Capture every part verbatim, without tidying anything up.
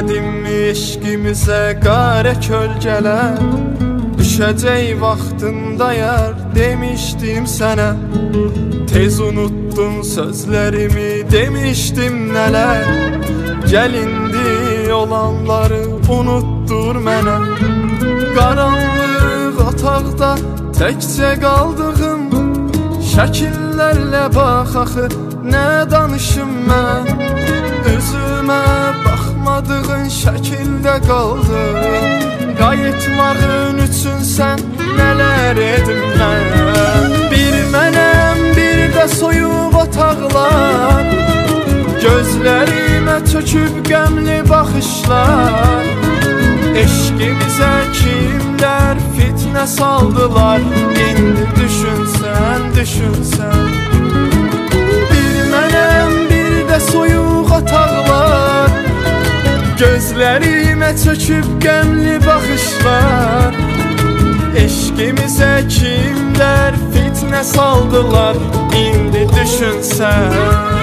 Görmədimmi eşqimizə qara kölgələr? Düşəcək vaxtında yar demişdim sənə. Tez unuttun sözlərimi, demişdim nələr. Gəl indi olanları unutdur mənə. Qaranlıq otaqda təkcə qaldığım şəkillərlə bax axı nə danışım mən. Üzümə baxmadığın şəkildə qaldım. Qayıtmağın üçün sən nələr edim mən. Bir mənəm, bir də soyuq otaqlar. Gözlərimə çöküb qəmli baxışlar. Eşqimizə kimlər fitnə saldılar. İndi düşünsən, düşünsən. Bir mənəm, bir də soyuq otaqlar. Gözlərimə çöküb qəmli baxışlar. Eşqimizə kimlər fitnə saldılar. İndi düşünsən.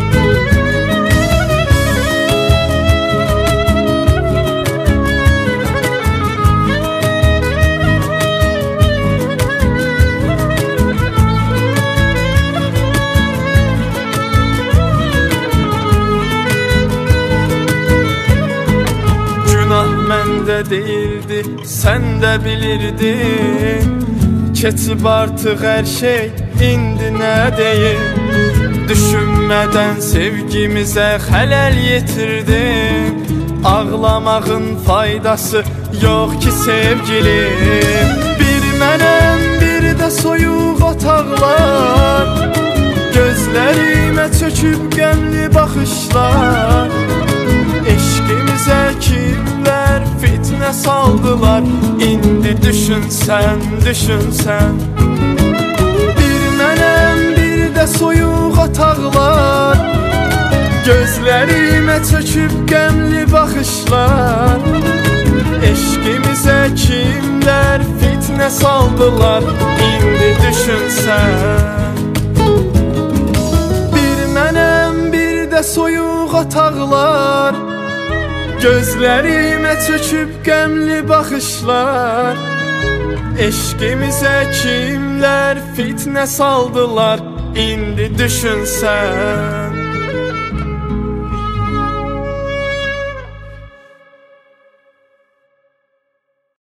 Məndə deyildi, sən də bilirdin. Keçib artıq hər şey, indi nə deyim. Düşünmədən sevgimizə xələl yetirdin. Ağlamağın faydası yox ki sevgilim. Bir mənəm, bir də soyuq otaqlar. Gözlərimə çöküb qəmli baxışlar. Eşqimizə kimlər fitnə saldılar. İndi düşünsən, düşünsən. Bir mənəm, bir də soyuq otaqlar. Gözlərimə çöküb qəmli baxışlar. Eşqimizə kimlər fitnə saldılar. İndi düşünsən. Bir mənəm, bir də soyuq otaqlar. Gözlərimə çöküb qəmli baxışlar. Eşqimizə kimlər fitnə saldılar. İndi düşünsən.